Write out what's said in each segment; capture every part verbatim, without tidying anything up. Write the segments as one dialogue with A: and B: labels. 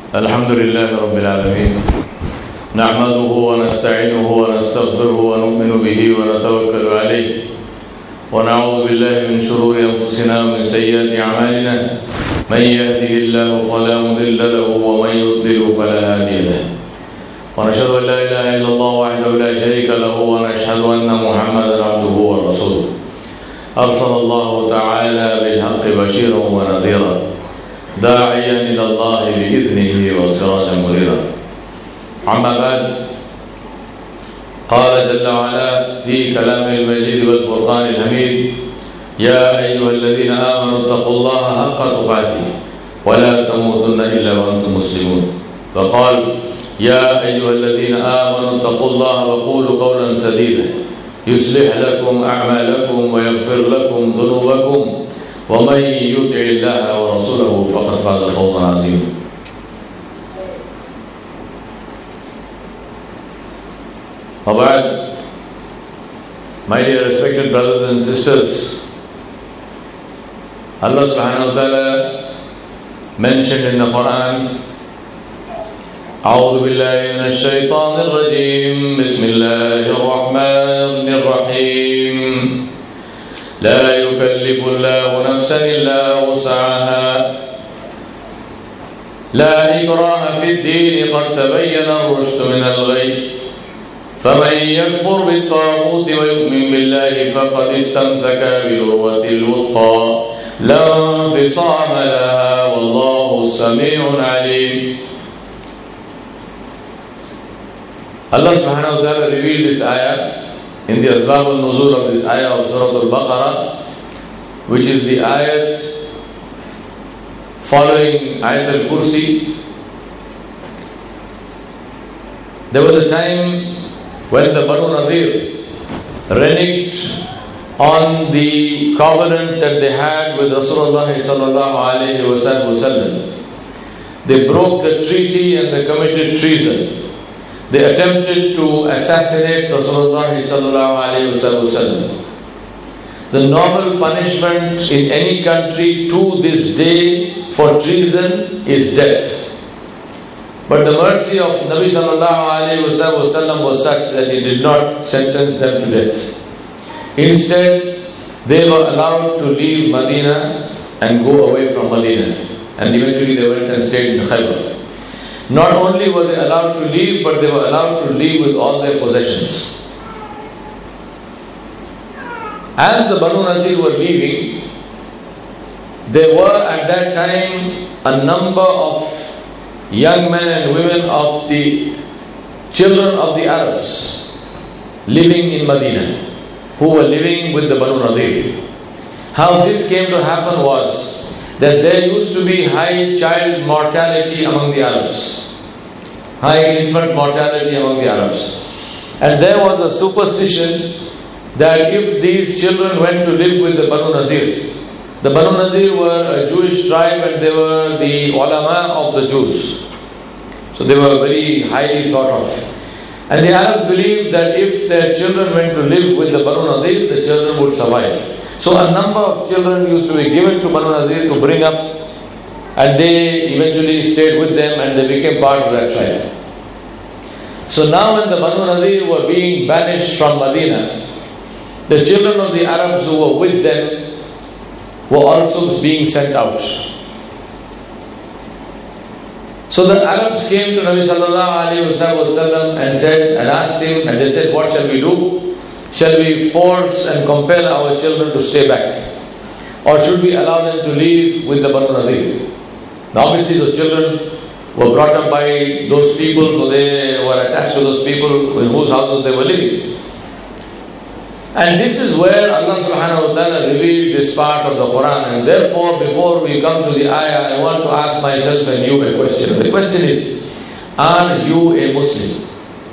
A: الحمد لله رب العالمين نحمده ونستعينه ونستغفره ونؤمن به ونتوكل عليه ونعوذ بالله من شرور أنفسنا ومن سيئات أعمالنا من يهده الله فلا مضل له ومن يضلل فلا هادي له ونشهد أن لا إله إلا الله وحده لا شريك له ونشهد أن محمدا عبده ورسوله أرسل الله تعالى بالحق بشيرا ونذيرا داعيا إلى الله بإذنه وسراجا منيرا أما بعد قال جل وعلا في كلامه المجيد والفرقان الحميد يا أيها الذين آمنوا اتقوا الله حق تقاته ولا تموتن إلا وأنتم مسلمون فقال يا أيها الذين آمنوا اتقوا الله وقولوا قولا سديدا يصلح لكم أعمالكم ويغفر لكم ذنوبكم ومن يطع الله ورسوله فقد فاز فوزا عظيما. وبعد, my dear respected brothers and sisters, Allah subhanahu wa ta'ala mentioned in the Quran, أعوذ بالله من الشيطان الرجيم بسم الله الرحمن الرحيم لا يكلف الله نفسا إلا وسعها لا إكراه في الدين قد تبين الرشد من الغي فمن يكفر بالطاغوت ويؤمن بالله فقد استمسك بالعروة الوثقى لا انفصام لها والله سميع عليم. Allah subhanahu wa ta'ala revealed this ayah in the Asbab al-Nuzul of this ayah of Surah Al-Baqarah, which is the ayat following Ayat al-Kursi. There was a time when the Banu Nadir reneged on the covenant that they had with Rasulullah sallallahu alayhi wa sallam. They broke the treaty and they committed treason. They attempted to assassinate Rasulullah sallallahu alayhi wa sallam. The normal punishment in any country to this day for treason is death. But the mercy of Nabi sallallahu alayhi wa sallam was such that he did not sentence them to death. Instead, they were allowed to leave Medina and go away from Medina. And eventually they went and stayed in Khaybar. Not only were they allowed to leave, but they were allowed to leave with all their possessions. As the Banu Nazir were leaving, there were at that time a number of young men and women of the children of the Arabs living in Medina, who were living with the Banu Nadir. How this came to happen was that there used to be high child mortality among the Arabs, high infant mortality among the Arabs. And there was a superstition that if these children went to live with the Banu Nadir, the Banu Nadir were a Jewish tribe and they were the ulama of the Jews. So they were very highly thought of. And the Arabs believed that if their children went to live with the Banu Nadir, the children would survive. So a number of children used to be given to Banu Nadir to bring up, and they eventually stayed with them and they became part of that tribe. So now when the Banu Nadir were being banished from Medina, the children of the Arabs who were with them were also being sent out. So the Arabs came to Nabi sallallahu alayhi wa sallam and said, and asked him, and they said, what shall we do? Shall we force and compel our children to stay back? Or should we allow them to leave with the Banu Nadir? Now obviously those children were brought up by those people, so they were attached to those people in whose houses they were living. And this is where Allah subhanahu wa ta'ala revealed this part of the Quran. And therefore, before we come to the ayah, I want to ask myself and you a question. The question is, are you a Muslim?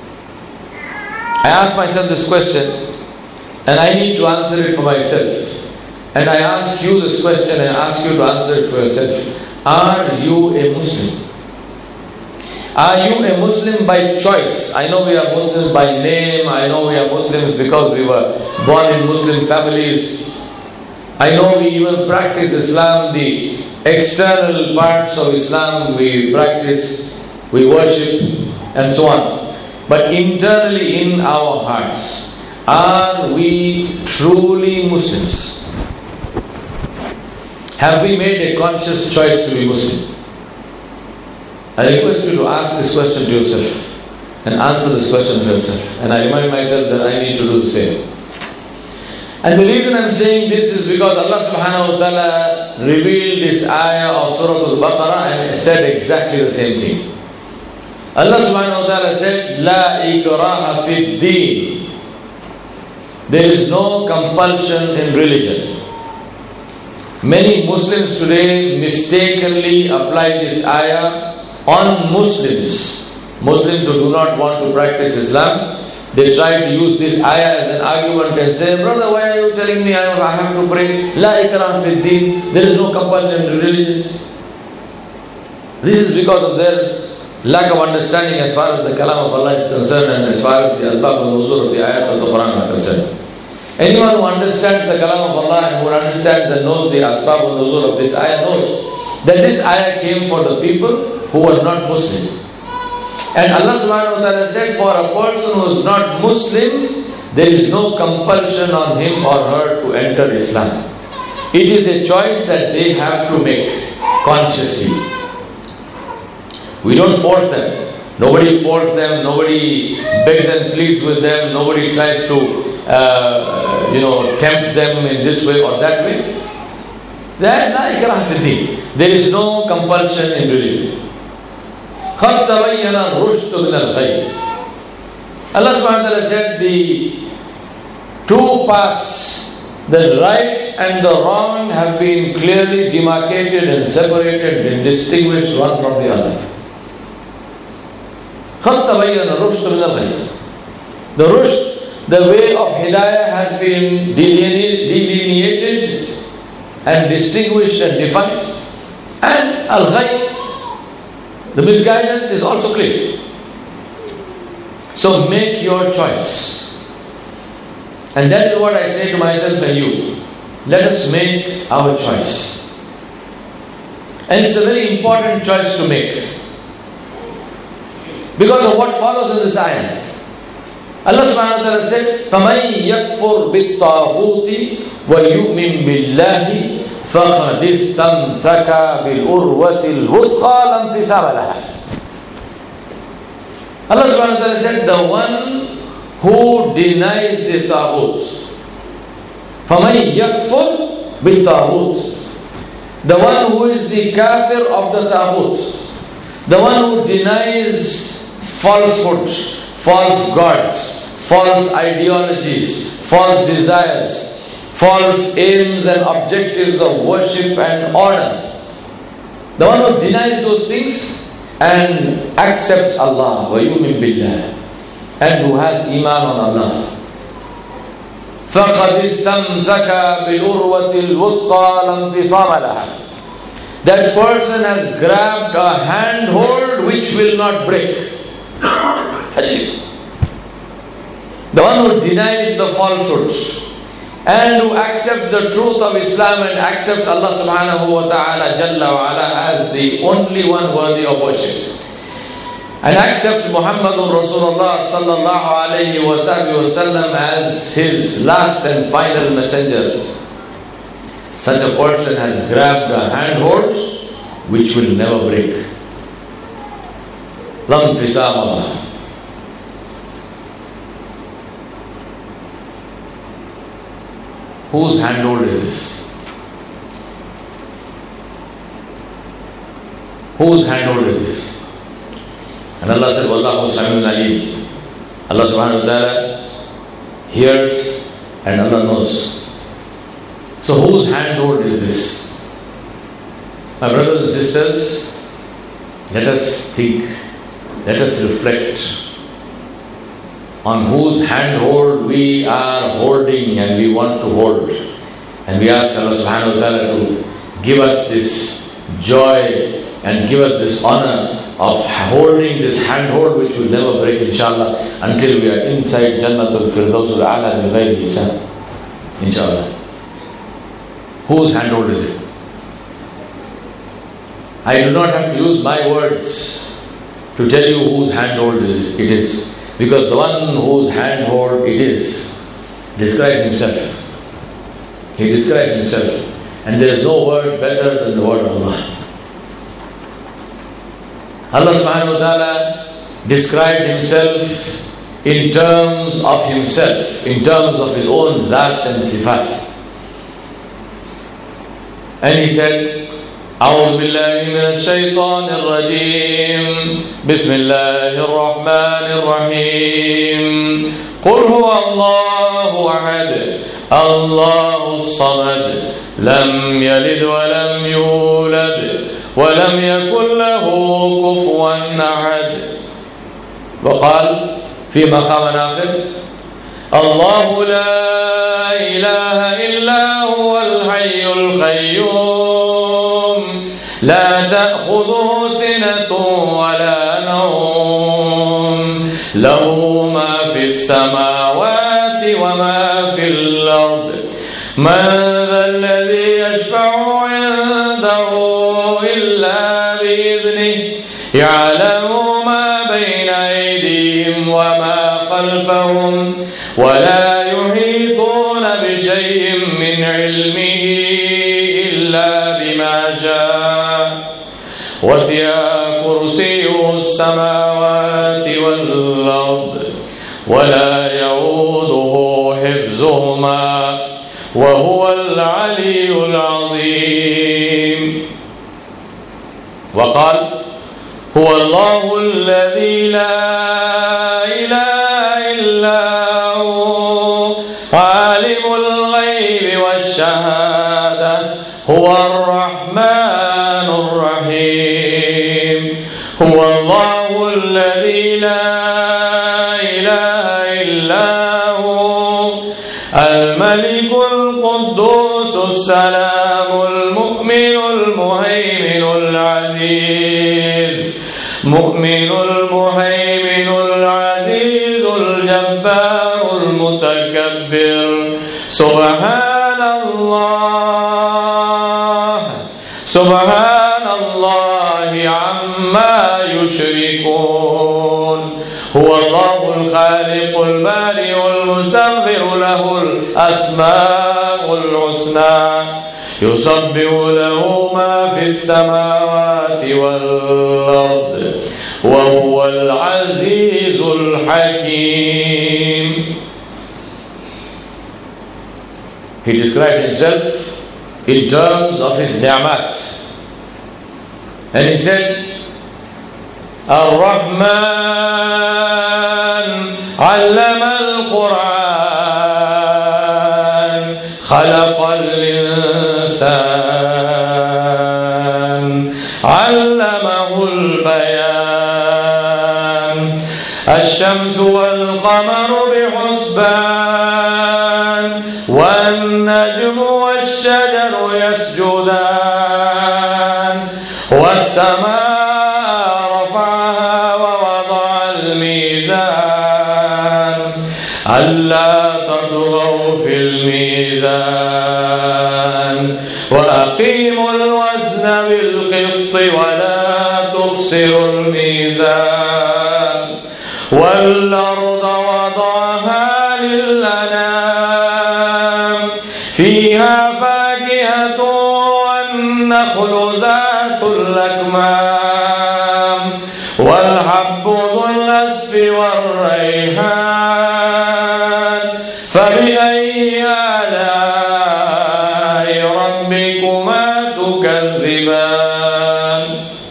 A: I ask myself this question, and I need to answer it for myself. And I ask you this question, and I ask you to answer it for yourself. Are you a Muslim? Are you a Muslim by choice? I know we are Muslims by name. I know we are Muslims because we were born in Muslim families. I know we even practice Islam the external parts of Islam we practice, we worship, and so on. But internally in our hearts, are we truly Muslims? Have we made a conscious choice to be Muslim? I request you to ask this question to yourself and answer this question for yourself. And I remind myself that I need to do the same. And the reason I'm saying this is because Allah subhanahu wa ta'ala revealed this ayah of Surah Al-Baqarah and said exactly the same thing. Allah subhanahu wa ta'ala said, La ikraha fi deen. There is no compulsion in religion. Many Muslims today mistakenly apply this ayah on Muslims. Muslims who do not want to practice Islam, they try to use this ayah as an argument and say, brother, why are you telling me I have to pray? La ikraha fi deen. There is no compulsion in religion. This is because of their lack of understanding as far as the kalam of Allah is concerned and as far as the asbab al-nuzul of the ayat of the Quran are concerned. Anyone who understands the kalam of Allah and who understands and knows the asbab al-nuzul of this ayah knows that this ayah came for the people who were not Muslim. And Allah subhanahu wa ta'ala said, for a person who is not Muslim, there is no compulsion on him or her to enter Islam. It is a choice that they have to make consciously. We don't force them. Nobody forces them, nobody begs and pleads with them, nobody tries to, uh, you know, tempt them in this way or that way. There is no compulsion in religion. قَدْ تَبَيَّنَ الرُّشْدُ مِنَ الْغَيِّ. Allah subhanahu wa ta'ala said the two paths, the right and the wrong, have been clearly demarcated and separated and distinguished one from the other. قَدْ تَبَيَّنَ الرُّشْدُ مِنَ الْغَيِّ. The rushd, the way of hidayah, has been delineated and distinguished and defined. And al-ghayy, the misguidance, is also clear. So make your choice. And that is what I say to myself and you. Let us make our choice. And it's a very important choice to make. Because of what follows in this ayah. Allah subhanahu wa ta'ala said, فَمَنْ يَكْفُرْ بِالطَّاغُوتِ وَيُؤْمِنْ بِاللَّهِ فَقَدِ اسْتَمْسَكَ بِالْعُرْوَةِ الْوُثْقَى لَا انْفِصَامَ لَهَا. Allah subhanahu wa ta'ala said, the one who denies the taghut. فَمَنْ يَكْفُرْ بِالطَّاغُوتِ. The one who is the kafir of the taghut. The one who denies falsehood, false gods, false ideologies, false desires, false aims and objectives of worship and honor. The one who denies those things and accepts Allah, وَيُؤْمِنْ بِاللَّهِ, and who has iman on Allah. فَقَدْ اسْتَمْسَكَ بِالْعُرْوَةِ الْوُثْقَى لَا انْفِصَامَ لَهَا. That person has grabbed a handhold which will not break. The one who denies the falsehood and who accepts the truth of Islam and accepts Allah subhanahu wa ta'ala jalla wa ala as the only one worthy of worship, and accepts Muhammadun Rasulullah sallallahu alayhi wa sallam as his last and final messenger, such a person has grabbed a handhold which will never break. Lam fisama. Whose handhold is this? Whose handhold is this? And Allah said, Wallahu Sami'un Alim. Allah subhanahu wa ta'ala hears and Allah knows. So whose handhold is this? My brothers and sisters, let us think, let us reflect on whose handhold we are holding and we want to hold. And we ask Allah subhanahu wa ta'ala to give us this joy and give us this honor of holding this handhold which will never break, inshallah, until we are inside Jannatul Firdausul A'la bi ghayri hisab, inshallah. Whose handhold is it? I do not have to use my words to tell you whose handhold it is. Because the one whose handhold it is described himself. He described himself. And there is no word better than the word of Allah. Allah subhanahu wa ta'ala described himself in terms of himself, in terms of his own dhat and sifat. And he said, أعوذ بالله من الشيطان الرجيم بسم الله الرحمن الرحيم قل هو الله أحد الله الصمد لم يلد ولم يولد ولم يكن له كفوا أحد. وقال في مقام آخر الله لا إله إلا هو الحي القيوم لا تأخذه سنة ولا نوم له ما في السماوات وما في الأرض من ذا الذي يشفع عنده إلا بإذنه يعلم ما بين أيديهم وما خلفهم ولا يحيطون بشيء من علمه إلا بما شاء وسع كرسيه السماوات والأرض ولا يؤوده حفظهما وهو العلي العظيم. وقال هو الله الذي لا إله إلا هو عالم الغيب والشهادة هو الرحمن الرحيم. هو الله الذي لا إله إلا هو الملك القدوس السلام المؤمن المهيمن العزيز مؤمن المهيمن العزيز الجبار المتكبر سبحان الله سبحان الله عما يشركون. هو الله الخالق البارئ المصور له الأسماء الحسنى يسبح له ما في السماوات والأرض وهو العزيز الحكيم. He described himself in terms of his ni'mat. And he said, Ar-Rahman allama al-Quran khalaqa al-insan allamahu al-bayan ash-shamsu wal-qamaru bihusban wan-najmu wash-shajaru yasjudan was-samaa ألا تطغوا في الميزان وأقيموا الوزن بالقسط ولا تخسروا الميزان والأرض وضعها للأنام فيها فاكهة والنخل ذات الأكمام والحب ذو الأسف والريحان فبأي آلاء ربكما تكذبان.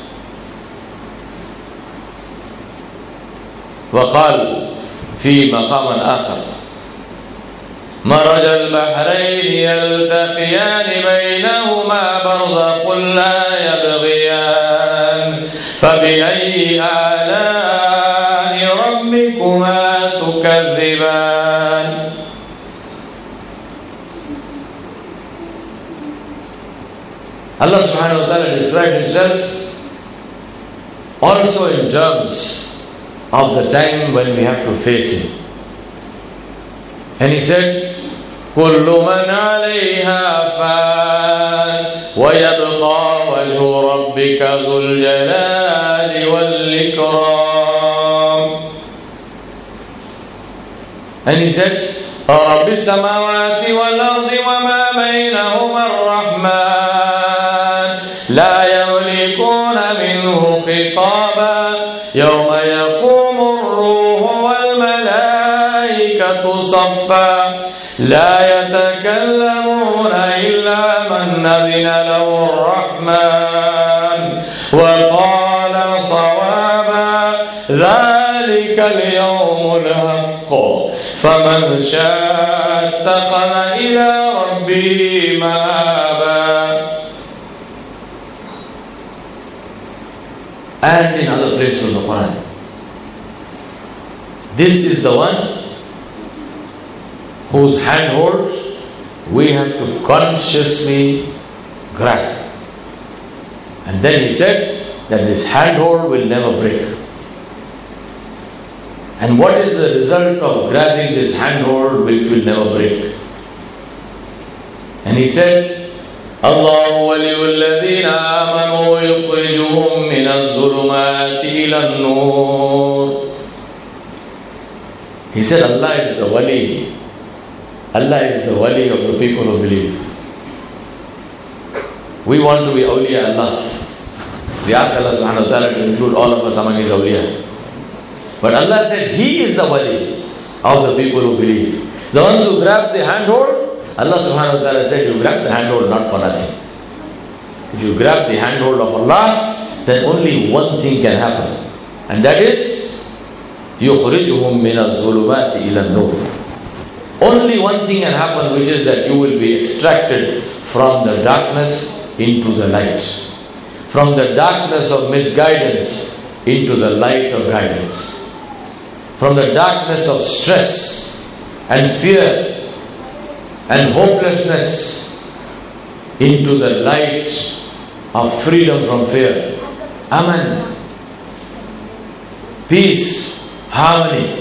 A: وقال في مقام آخر مرج البحرين يلتقيان بينهما برزخ لا يبغيان فبأي آلاء ربكما تكذبان. Allah subhanahu wa ta'ala described himself also in terms of the time when we have to face him. And he said, كل من عليها فان ويبقى وجه ربك ذو الجلال والإكرام. And he said, رب السماوات والأرض وما بينهما الرحمن لا يملكون منه خطابا يوم يقوم الروح والملائكة صفا لا يتكلمون إلا من أذن له الرحمن وقال صوابا ذلك اليوم الحق فمن شاء اتخذ إلى ربه مآبا. And in other places of the Quran, this is the one whose handhold we have to consciously grab. And then he said that this handhold will never break. And what is the result of grabbing this handhold which will never break? And he said, الله ولي الذين آمنوا يخرجهم من الظلمات إلى النور. He said Allah is the wali. Allah is the wali of the people who believe. We want to be awliya Allah. We ask Allah subhanahu wa ta'ala to include all of us among His awliya. But Allah said He is the wali of the people who believe. The ones who grab the handhold, Allah subhanahu wa ta'ala said, you grab the handhold not for nothing. If you grab the handhold of Allah, then only one thing can happen. And that is, يُخْرِجُهُمْ مِنَ الظُّلُمَاتِ إِلَى النُّورِ. Only one thing can happen, which is that you will be extracted from the darkness into the light. From the darkness of misguidance into the light of guidance. From the darkness of stress and fear and hopelessness into the light of freedom from fear. Aman, peace, harmony.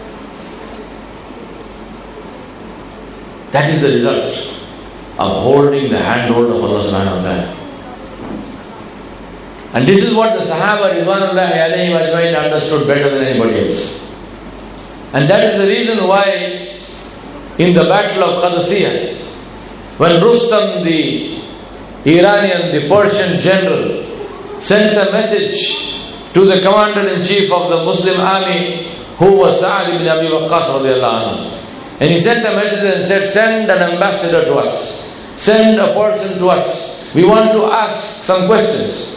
A: That is the result of holding the handhold of Allah subhanahu wa ta'ala. And this is what the Sahaba Ridwanullahi alayhim ajmain understood better than anybody else. And that is the reason why in the battle of Qadisiyah, when Rustam, the Iranian, the Persian general, sent a message to the commander-in-chief of the Muslim army, who was Sa'ad ibn Abi Waqqas radiyallahu anhu. And he sent a message and said, send an ambassador to us. Send a person to us. We want to ask some questions.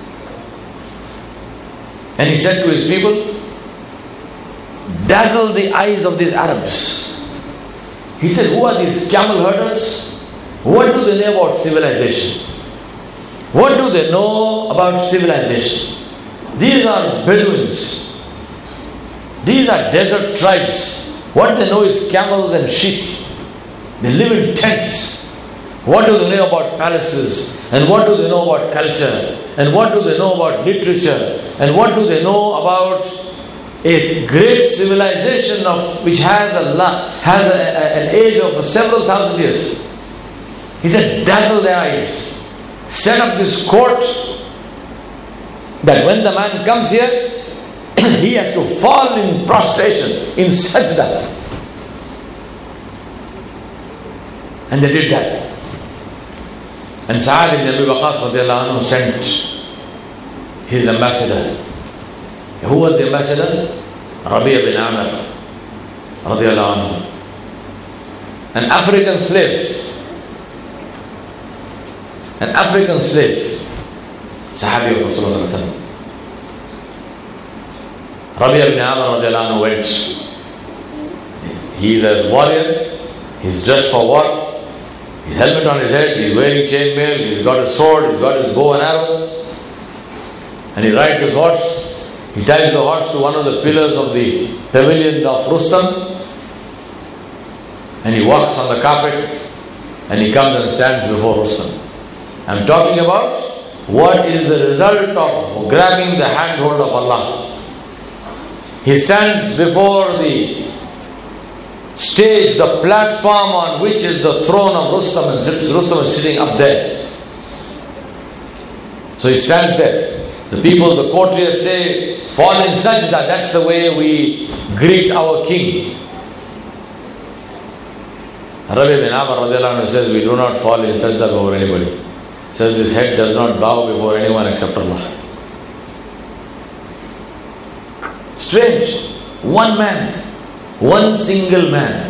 A: And he said to his people, dazzle the eyes of these Arabs. He said, who are these camel herders? What do they know about civilization? What do they know about civilization? These are Bedouins. These are desert tribes. What they know is camels and sheep. They live in tents. What do they know about palaces? And what do they know about culture? And what do they know about literature? And what do they know about a great civilization of which has a has a, a, an age of several thousand years? He said, dazzle their eyes. Set up this court that when the man comes here, he has to fall in prostration, in sajda. And they did that. And Sa'ad ibn Abi Waqqas radiyallahu anhu sent his ambassador. Who was the ambassador? Rabi' bin Amr radiyallahu anhu. An African slave. An African slave. Sahabi of Rasulullah sallallahu alaihi wasallam. Rabi' ibn Amr radiyallahu anhu went. He is a warrior. He's dressed for war. His helmet on his head. He's wearing chainmail. He's got a sword. He's got his bow and arrow. And he rides his horse. He ties the horse to one of the pillars of the pavilion of Rustam. And he walks on the carpet. And he comes and stands before Rustam. I'm talking about what is the result of grabbing the handhold of Allah. He stands before the stage, the platform on which is the throne of Rustam, and Rustam is sitting up there. So he stands there. The people, the courtiers say, fall in sajda. That's the way we greet our king. Rabi bin Amr radiallahu anhu says, we do not fall in sajda before anybody. Says this head does not bow before anyone except Allah. Strange. One man, one single man,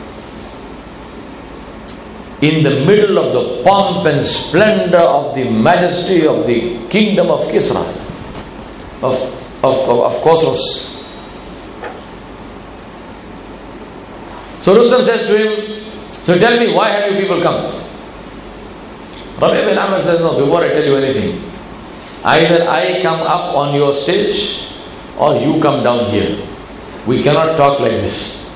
A: in the middle of the pomp and splendor of the majesty of the kingdom of Kisra, of, of, of, of Khosros. So Rustam says to him, so tell me, why have you people come? Rabi bin Amr says, no, before I tell you anything, either I come up on your stage or you come down here. We cannot talk like this.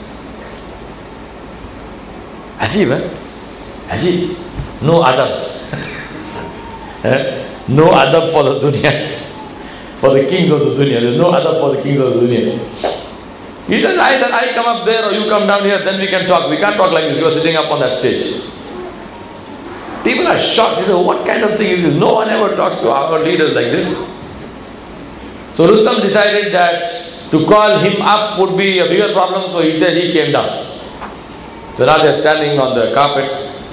A: Ajib, eh? Ajib. No adab. eh? No adab for the dunya. For the kings of the dunya. There is no adab for the kings of the dunya. He says, either I come up there or you come down here, then we can talk. We can't talk like this. You are sitting up on that stage. People are shocked. They say, what kind of thing is this? No one ever talks to our leaders like this. So Rustam decided that to call him up would be a bigger problem, so he said he came down. So now they are standing on the carpet.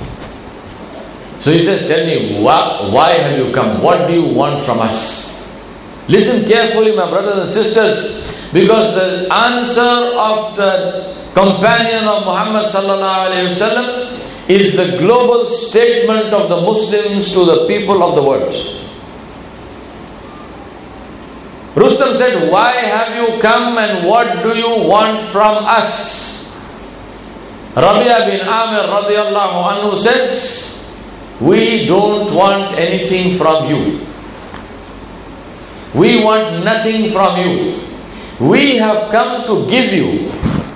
A: So he says, tell me, why, why have you come? What do you want from us? Listen carefully, my brothers and sisters, because the answer of the companion of Muhammad sallallahu alayhi wasallam is the global statement of the Muslims to the people of the world. Rustam said, why have you come and what do you want from us? Rabi'a bin Amir radiallahu anhu says, we don't want anything from you. We want nothing from you. We have come to give you.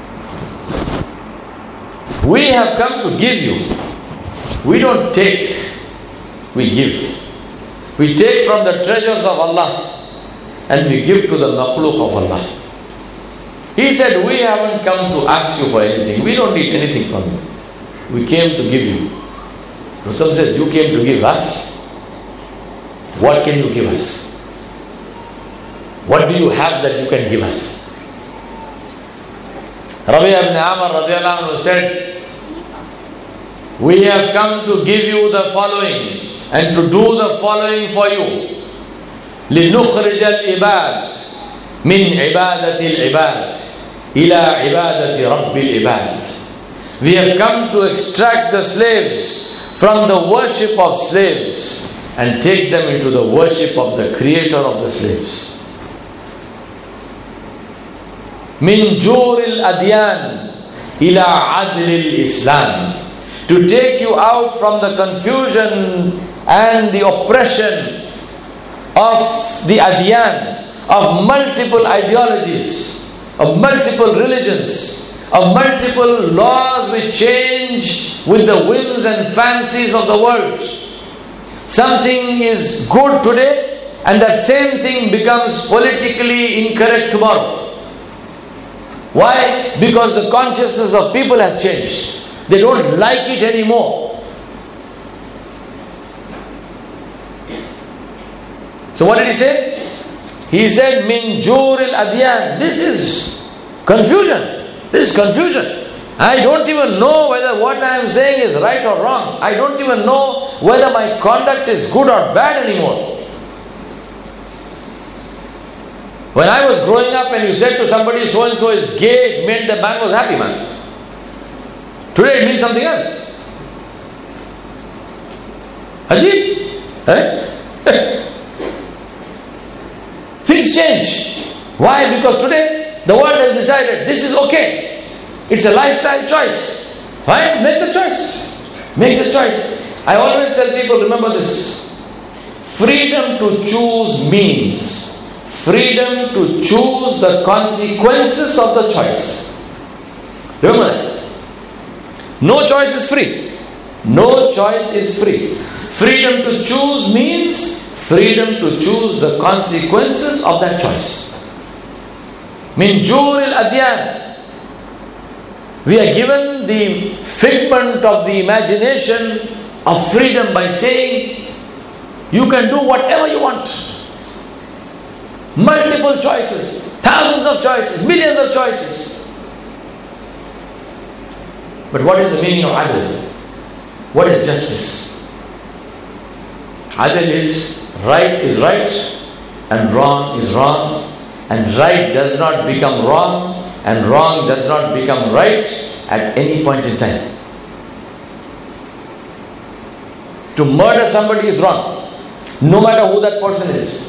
A: We have come to give you. We don't take, we give. We take from the treasures of Allah and we give to the makhluk of Allah. He said, we haven't come to ask you for anything. We don't need anything from you. We came to give you. Rustam says, you came to give us? What can you give us? What do you have that you can give us? Rabi'a ibn Amr radiallahu anhu said, we have come to give you the following and to do the following for you. لِنُخْرِجَ الْعِبَادِ مِنْ عِبَادَةِ الْعِبَادِ إِلَىٰ عِبَادَةِ رَبِّ الْعِبَادِ. We have come to extract the slaves from the worship of slaves and take them into the worship of the creator of the slaves. مِنْ جُورِ الْأَدْيَانِ إِلَىٰ عَدْلِ الْإِسْلَامِ. To take you out from the confusion and the oppression of the adyan, of multiple ideologies, of multiple religions, of multiple laws which change with the whims and fancies of the world. Something is good today and that same thing becomes politically incorrect tomorrow. Why? Because the consciousness of people has changed. They don't like it anymore. So what did he say? He said, Min juril adyan. This is confusion. This is confusion. I don't even know whether what I am saying is right or wrong. I don't even know whether my conduct is good or bad anymore. When I was growing up and you said to somebody, so and so is gay, it meant the man was happy, man. Today it means something else. Ajib. Eh? Things change. Why? Because today the world has decided this is okay. It's a lifestyle choice. Fine, make the choice. Make the choice. I always tell people, remember this. Freedom to choose means freedom to choose the consequences of the choice. Remember that. No choice is free. No choice is free. Freedom to choose means freedom to choose the consequences of that choice. Min juril adyan. We are given the figment of the imagination of freedom by saying, You can do whatever you want. Multiple choices, thousands of choices, millions of choices. But what is the meaning of adl? What is justice? Adl is right is right and wrong is wrong, and right does not become wrong and wrong does not become right at any point in time. To murder somebody is wrong, no matter who that person is.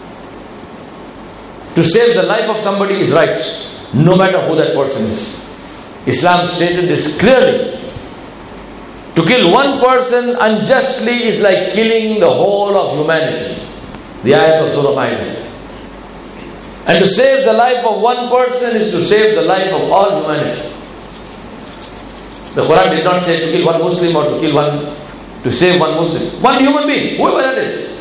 A: To save the life of somebody is right, no matter who that person is. Islam stated this clearly. To kill one person unjustly is like killing the whole of humanity. The ayat of Surah Ma'idah. And to save the life of one person is to save the life of all humanity. The Quran did not say to kill one Muslim or to kill one, to save one Muslim. One human being, whoever that is.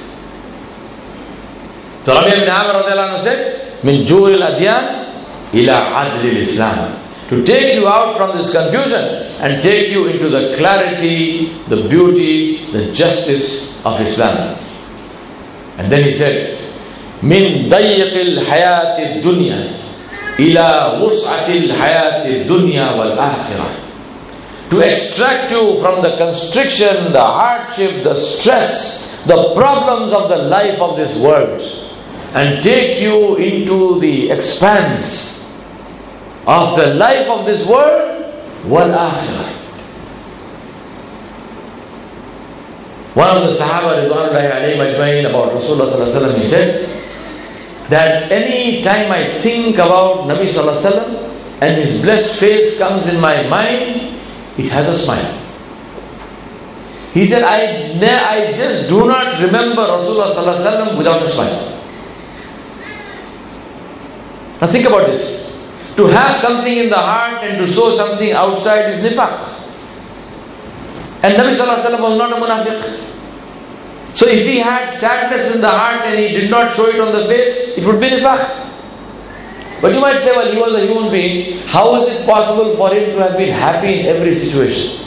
A: So Rabi' ibn Amr radiallahu anhu said, Min juril adyan ila adlil Islam. To take you out from this confusion and take you into the clarity, the beauty, the justice of Islam. And then he said, Min dayiqil hayati dunya ila wus'atil hayati dunya wal akhirah. To extract you from the constriction, the hardship, the stress, the problems of the life of this world, and take you into the expanse of the life of this world, wal akhirah. One of the Sahaba ridwanullahi alayhim ajma'in about Rasulullah sallallahu alaihi wasallam, he said that any time I think about Nabi sallallahu alaihi wasallam and his blessed face comes in my mind, it has a smile. He said, I, ne- I just do not remember Rasulullah sallallahu alaihi wasallam without a smile. Now think about this. To have something in the heart and to show something outside is nifaq. And Nabi sallallahu alaihi wasallam was not a munafiq. So if he had sadness in the heart and he did not show it on the face, it would be nifaq. But you might say, well, he was a human being. How is it possible for him to have been happy in every situation?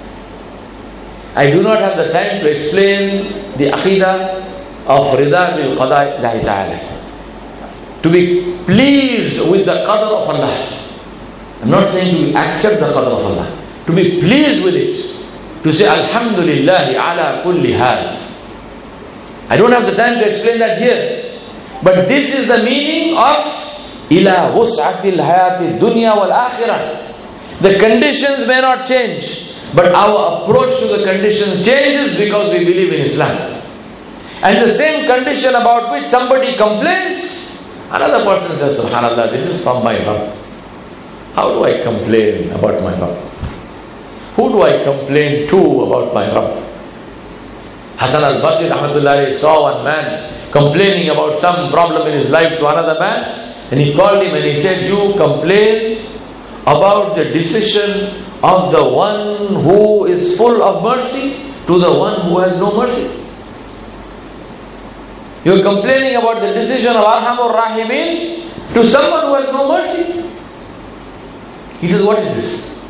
A: I do not have the time to explain the aqidah of rida bil qada Allahi ta'ala. To be pleased with the qadr of Allah. I'm not saying to accept the qadr of Allah. To be pleased with it. To say, Alhamdulillah ala kulli hal. I don't have the time to explain that here. But this is the meaning of ila wus'atil hayati dunya wal akhirah. The conditions may not change, but our approach to the conditions changes because we believe in Islam. And the same condition about which somebody complains, another person says, Subhanallah, this is from my Rabb. How do I complain about my Rabb? Who do I complain to about my Rabb? Hasan al-Basri rahmatullahi saw one man complaining about some problem in his life to another man, and he called him and he said, you complain about the decision of the one who is full of mercy to the one who has no mercy. You are complaining about the decision of Arhamur Rahimin to someone who has no mercy. He says, what is this?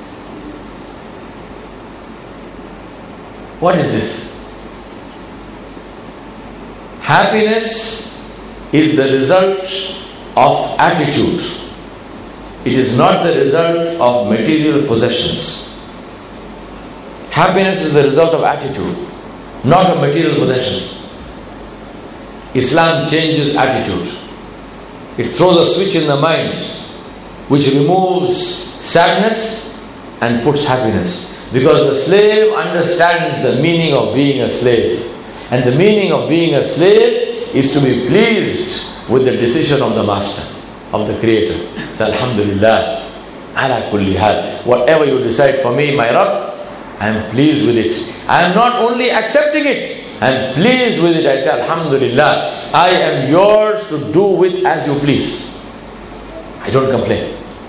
A: What is this? Happiness is the result of attitude. It is not the result of material possessions. Happiness is the result of attitude, not of material possessions. Islam changes attitude. It throws a switch in the mind which removes sadness and puts happiness. Because the slave understands the meaning of being a slave. And the meaning of being a slave is to be pleased with the decision of the master, of the creator. So Alhamdulillah, ala kulli hal. Whatever you decide for me, my Rabb, I am pleased with it. I am not only accepting it, I am pleased with it. I say, Alhamdulillah, I am yours to do with as you please. I don't complain.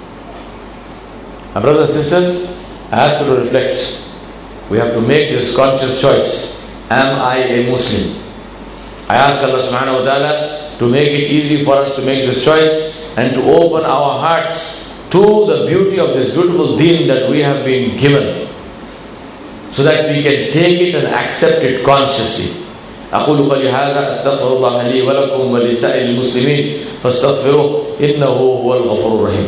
A: My brothers and sisters, I ask you to reflect. We have to make this conscious choice. Am I a Muslim? I ask Allah subhanahu wa ta'ala to make it easy for us to make this choice and to open our hearts to the beauty of this beautiful deen that we have been given, so that we can take it and accept it consciously. أقول قولي هذا أستغفر الله لي ولكم ولسائر المسلمين فاستغفروه إنه هو الغفور الرحيم.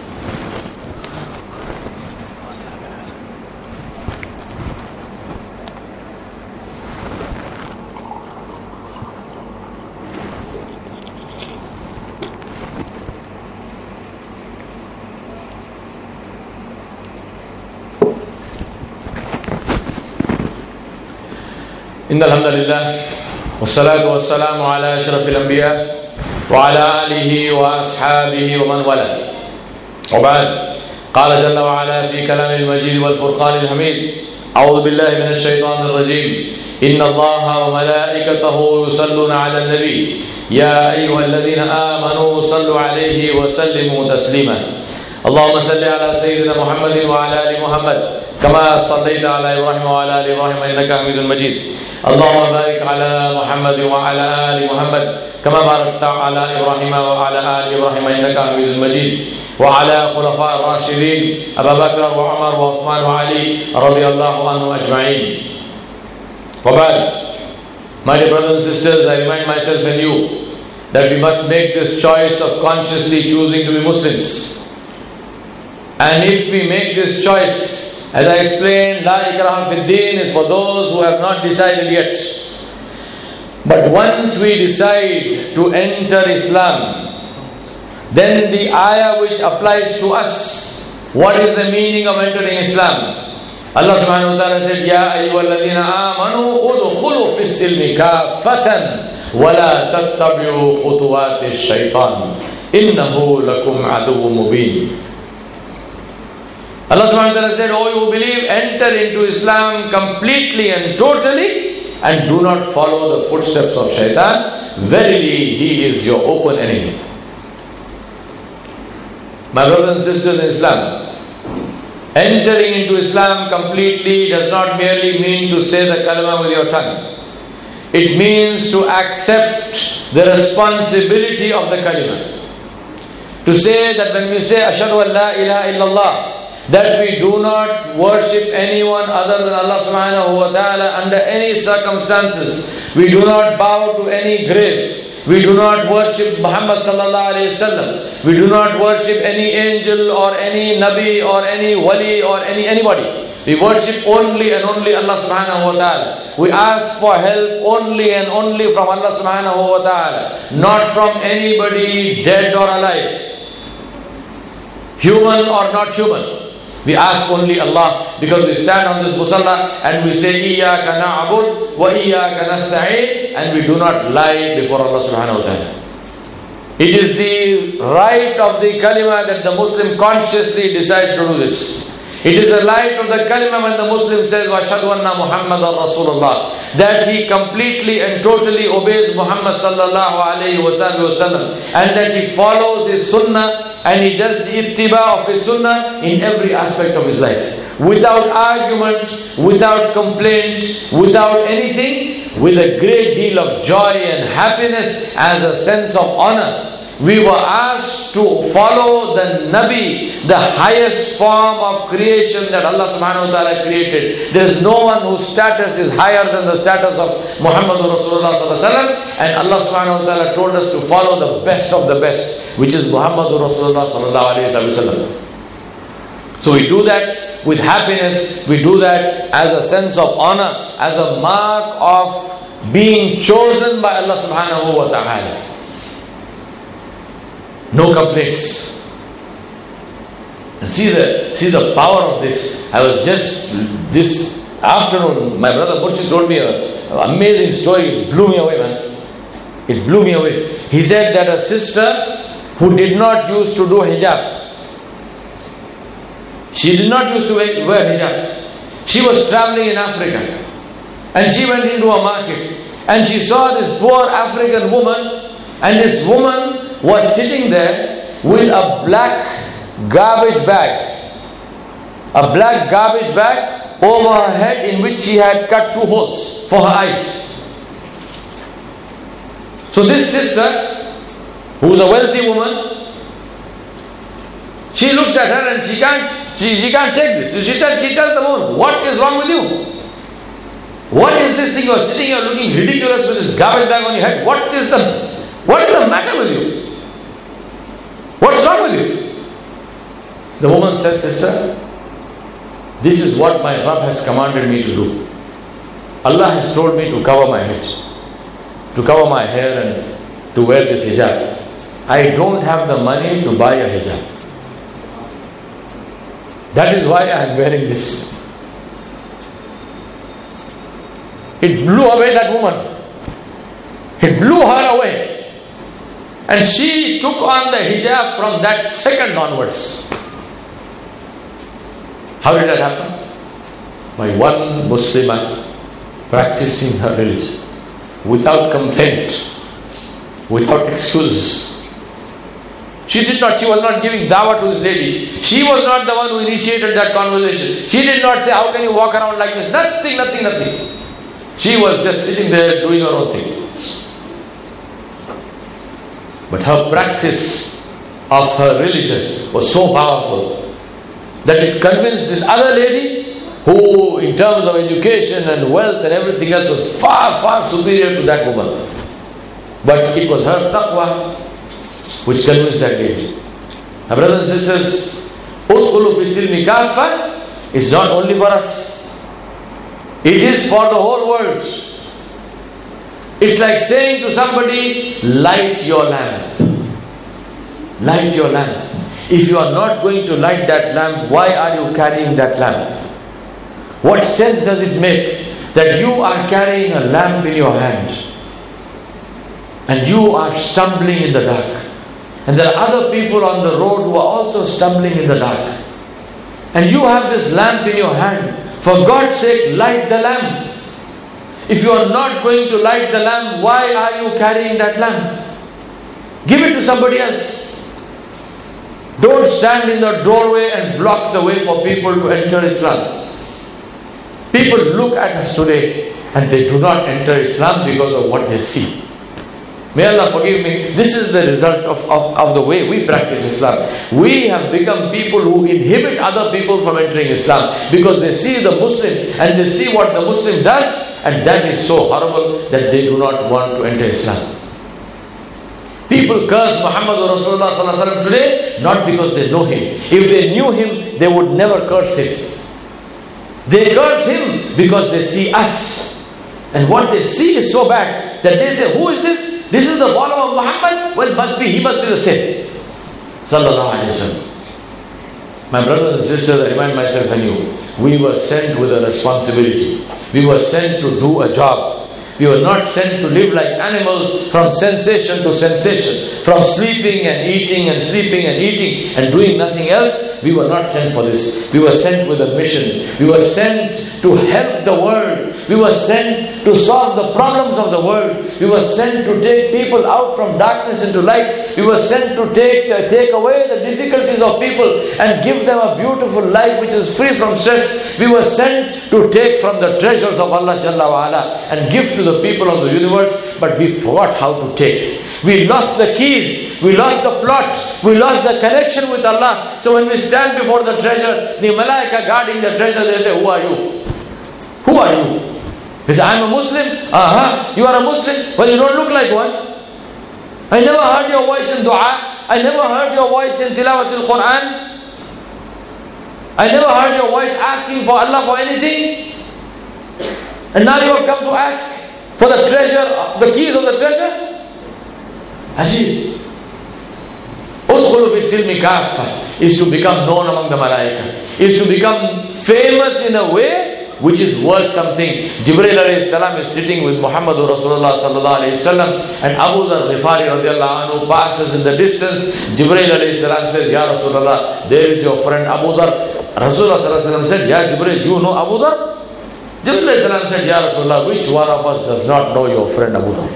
A: إن الحمد لله والصلاة والسلام على أشرف الأنبياء وعلى آله وأصحابه ومن والاه. وبعد، قال جل وعلا في كلام المجيد والفرقان الحميد: أعوذ بالله من الشيطان الرجيم. إن الله وملائكته يصلون على النبي يا أيها الذين آمنوا صلوا عليه وسلموا تسليما. اللهم صل على سيدنا محمد وعلى آل محمد كما صليت على إبراهيم وعلى آل إبراهيم إنك حميد مجيد. اللهم بارك على محمد وعلى آل محمد كما باركت على إبراهيم وعلى آل إبراهيم إنك حميد مجيد. وعلى خلفاء الراشدين أبا بكر وعمر وعثمان وعلي رضي الله عنهم أجمعين. وبعد, my dear brothers and sisters, I remind myself and you that we must make this choice of consciously choosing to be Muslims. And if we make this choice, as I explained, La ikraha fi din is for those who have not decided yet. But once we decide to enter Islam, then the ayah which applies to us, what is the meaning of entering Islam? Allah subhanahu wa ta'ala said, Ya ayyuhalladhina amanu udkhulu fis silmi kaffatan wa la tattabi'u khutuwati shaitan innahu lakum aduwwun mubin. Allah subhanahu wa ta'ala said, "Oh, you believe, enter into Islam completely and totally and do not follow the footsteps of shaitan. Verily, he is your open enemy." My brothers and sisters in Islam, entering into Islam completely does not merely mean to say the kalima with your tongue. It means to accept the responsibility of the kalima. To say that when we say, Ashhadu an la ilaha illallah, that we do not worship anyone other than Allah subhanahu wa ta'ala under any circumstances. We do not bow to any grave. We do not worship Muhammad sallallahu alayhi wa sallam. We do not worship any angel or any nabi or any wali or any anybody. We worship only and only Allah subhanahu wa ta'ala. We ask for help only and only from Allah subhanahu wa ta'ala, not from anybody dead or alive, human or not human. We ask only Allah, because we stand on this musalla and we say Iyyaka na'bud wa Iyyaka nasta'in, and we do not lie before Allah subhanahu wa ta'ala. It is the right of the kalima that the Muslim consciously decides to do this. It is the right of the kalima when the Muslim says Ashhadu anna Muhammadan Rasulullah, that he completely and totally obeys Muhammad sallallahu alayhi wa sallam, and that he follows his sunnah and he does the ittiba of his sunnah in every aspect of his life, without argument, without complaint, without anything, with a great deal of joy and happiness as a sense of honor. We were asked to follow the Nabi, the highest form of creation that Allah subhanahu wa ta'ala created. There is no one whose status is higher than the status of Muhammadur Rasulullah sallallahu alaihi wasallam, and Allah subhanahu wa ta'ala told us to follow the best of the best, which is Muhammadur Rasulullah sallallahu alaihi wasallam. So we do that with happiness, we do that as a sense of honor, as a mark of being chosen by Allah subhanahu wa ta'ala. No complaints. And see the see the power of this. I was just this afternoon, my brother Murshid told me an amazing story. It blew me away, man. It blew me away. He said that a sister who did not used to do hijab, she did not used to wear hijab. She was traveling in Africa, and she went into a market, and she saw this poor African woman, and this woman was sitting there with a black garbage bag, a black garbage bag over her head, in which she had cut two holes for her eyes. So this sister, who is a wealthy woman, she looks at her and she can't, she, she can't take this. So she, tell, she tells the woman, "What is wrong with you?" What is this thing? You are sitting here looking ridiculous with this garbage bag on your head. What is the what is the matter with you? What's wrong with you? The woman said, sister, this is what my Rabb has commanded me to do. Allah has told me to cover my head, to cover my hair and to wear this hijab. I don't have the money to buy a hijab. That is why I am wearing this. It blew away that woman. It blew her away. And she took on the hijab from that second onwards. How did that happen? By one Muslimah practicing her religion without complaint, without excuses. She did not, she was not giving dawah to this lady. She was not the one who initiated that conversation. She did not say, how can you walk around like this? Nothing, nothing, nothing. She was just sitting there doing her own thing. But her practice of her religion was so powerful that it convinced this other lady, who in terms of education and wealth and everything else was far, far superior to that woman. But it was her taqwa which convinced that lady. Now, brothers and sisters, udkhulu fi silmi kaffa is not only for us. It is for the whole world. It's like saying to somebody, light your lamp. Light your lamp. If you are not going to light that lamp, why are you carrying that lamp? What sense does it make that you are carrying a lamp in your hand and you are stumbling in the dark? And there are other people on the road who are also stumbling in the dark. And you have this lamp in your hand. For God's sake, light the lamp. If you are not going to light the lamp, why are you carrying that lamp? Give it to somebody else. Don't stand in the doorway and block the way for people to enter Islam. People look at us today and they do not enter Islam because of what they see. May Allah forgive me. This is the result of, of, of the way we practice Islam. We have become people who inhibit other people from entering Islam because they see the Muslim and they see what the Muslim does, and that is so horrible that they do not want to enter Islam. People curse Muhammad Rasulullah sallallahu alaihi wasallam today not because they know him. If they knew him, they would never curse him. They curse him because they see us. And what they see is so bad that they say, who is this? This is the follower of Muhammad? Well, must be, he must be the same. Sallallahu alayhi wa sallam. My brothers and sisters, I remind myself and you, we were sent with a responsibility. We were sent to do a job. We were not sent to live like animals from sensation to sensation, from sleeping and eating and sleeping and eating and doing nothing else. We were not sent for this. We were sent with a mission. We were sent to help the world. We were sent to solve the problems of the world. We were sent to take people out from darkness into light. We were sent to take, uh, take away the difficulties of people and give them a beautiful life which is free from stress. We were sent to take from the treasures of Allah Jalla wa Ala and give to the people of the universe, but we forgot how to take. We lost the keys, we lost the plot, we lost the connection with Allah. So when we stand before the treasure, the malaika guarding the treasure, they say, who are you? Who are you? They say, I'm a Muslim. Uh-huh, you are a Muslim, but you don't look like one. I never heard your voice in dua. I never heard your voice in tilawatul Quran. I never heard your voice asking for Allah for anything. And now you have come to ask for the treasure, the keys of the treasure? Ajib. Udkhulu fi silmi kaffa is to become known among the malaika, is to become famous in a way which is worth something. Jibreel alayhi salam is sitting with Muhammad Rasulullah sallallahu alayhi wasallam, and Abu Dhar Ghifari radiallahu anhu passes in the distance. Jibreel alayhi salam says, Ya Rasulullah, there is your friend Abu Dhar. Rasulullah sallallahu alayhi wasallam said, Ya Jibreel, you know Abu Dhar? Jibreel alayhi salam said, Ya Rasulullah, which one of us does not know your friend Abu Dhar?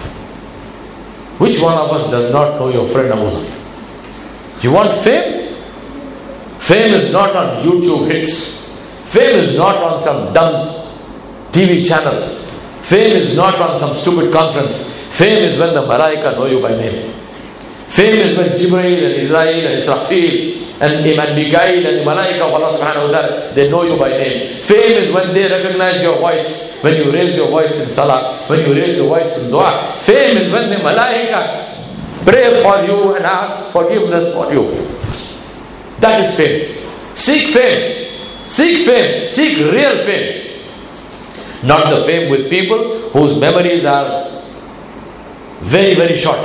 A: Which one of us does not know your friend Abu Dhar? You want fame? Fame is not on YouTube hits. Fame is not on some dumb T V channel. Fame is not on some stupid conference. Fame is when the malaika know you by name. Fame is when Jibreel and Israel and Israfil and, and Mikail and the Malaika of Allah subhanahu wa ta'ala, they know you by name. Fame is when they recognize your voice, when you raise your voice in salah, when you raise your voice in dua. Fame is when the Malaika pray for you and ask forgiveness for you. That is fame. Seek fame. Seek fame. Seek real fame. Not the fame with people whose memories are very, very short.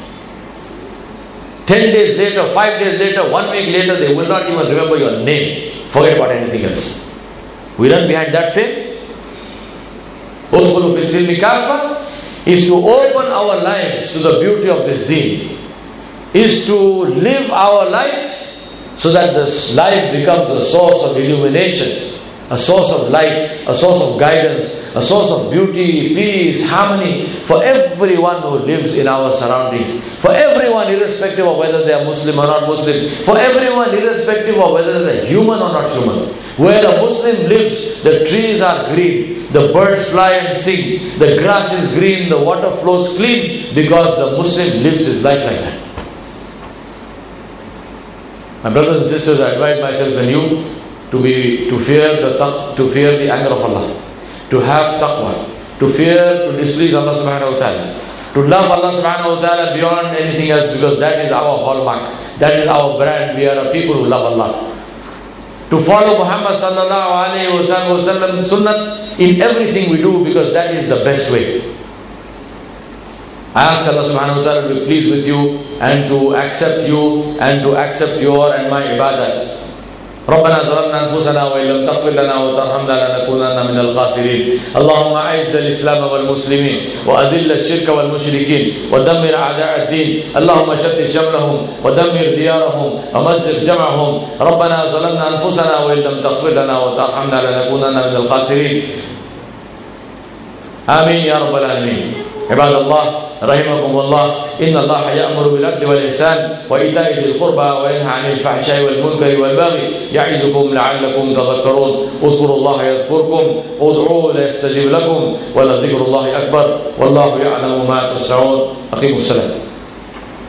A: Ten days later, five days later, one week later, they will not even remember your name. Forget about anything else. We run behind that fame. Udkhulu fi silmi kaffa is to open our lives to the beauty of this deen. Is to live our life so that this life becomes a source of illumination, a source of light, a source of guidance, a source of beauty, peace, harmony for everyone who lives in our surroundings. For everyone, irrespective of whether they are Muslim or not Muslim. For everyone, irrespective of whether they are human or not human. Where a Muslim lives, the trees are green, the birds fly and sing, the grass is green, the water flows clean, because the Muslim lives his life like that. My brothers and sisters, I advise myself and you to be to fear the to fear the anger of Allah, to have taqwa, to fear to displease Allah subhanahu wa ta'ala, to love Allah subhanahu wa ta'ala beyond anything else, because that is our hallmark, that is our brand. We are a people who love Allah. To follow Muhammad sallallahu alayhi wa sallam sunnah in everything we do, because that is the best way. I ask Allah subhanahu wa ta'ala to be pleased with you and to accept you and to accept your and my ibadah. ربنا ظلمنا أنفسنا وإن لم تغفر لنا وترحمنا لنكونن من الخاسرين. اللهم أعز الإسلام والمسلمين وأذل الشرك والمشركين ودمر أعداء الدين. اللهم شتت شملهم ودمر ديارهم ومزق جمعهم. ربنا ظلمنا أنفسنا وإن لم تغفر لنا وترحمنا لنكونن من الخاسرين. آمين يا رب العالمين. عباد الله رحمكم الله، إن الله يأمر بالعدل والإحسان وإيتاء ذي القربى وينهى عن الفحشاء والمنكر والبغي يعظكم لعلكم تذكرون. اذكروا الله يذكركم ادعوه ليستجب لكم ولذكر الله أكبر والله يعلم ما تصنعون. أقيموا السلام.